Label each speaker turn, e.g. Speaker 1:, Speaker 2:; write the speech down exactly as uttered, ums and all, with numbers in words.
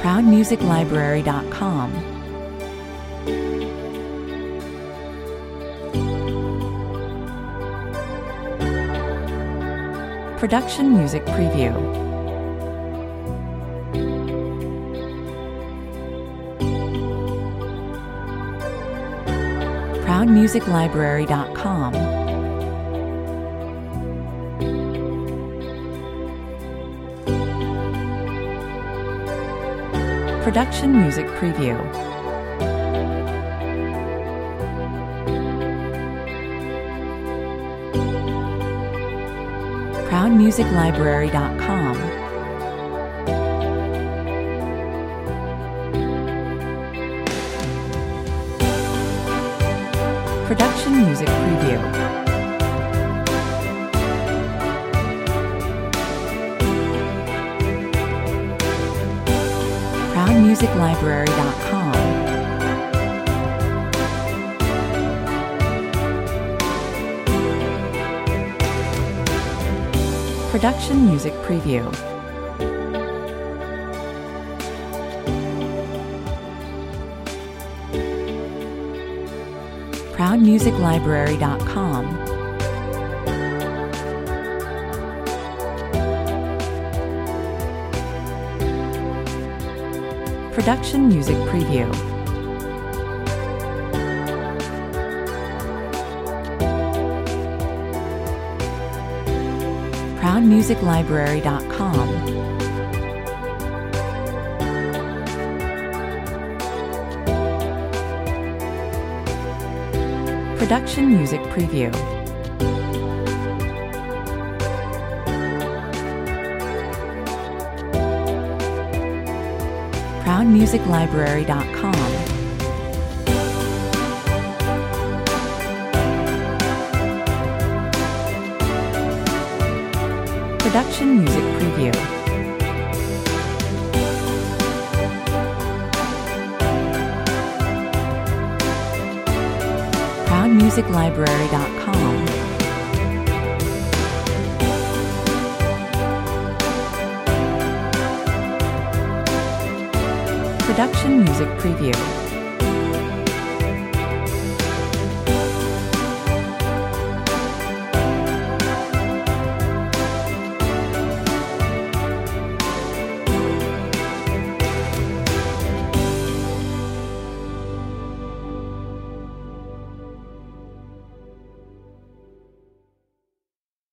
Speaker 1: proud music library dot com. Production Music Preview. proud music library dot com. Production Music Preview. proud music library dot com. Production Music Preview. proud music library dot com. Production Music Preview. proud music library dot com. Production Music Preview. proud music library dot com. Production Music Preview. proud music library dot com. Production Music Preview. proud music library dot com. Production Music Preview.